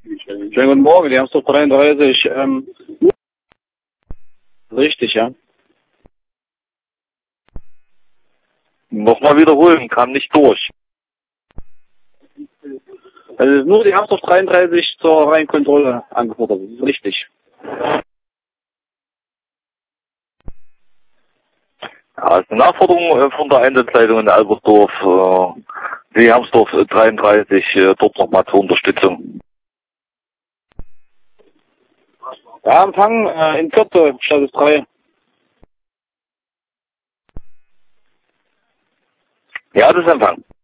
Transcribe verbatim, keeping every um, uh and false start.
Schönen guten Morgen, die Hamsdorf dreiunddreißig. Ähm, richtig, ja. Nochmal wiederholen, kam nicht durch. Also nur die Hamsdorf dreiunddreißig zur Reihenkontrolle angefordert. Das ist richtig. Ja, ist eine Nachforderung äh, von der Einsatzleitung in Albersdorf, äh, die Hamsdorf dreiunddreißig, äh, dort nochmal zur Unterstützung. Ja, Empfang äh, in Kürze, Status drei. Ja, das ist Empfang.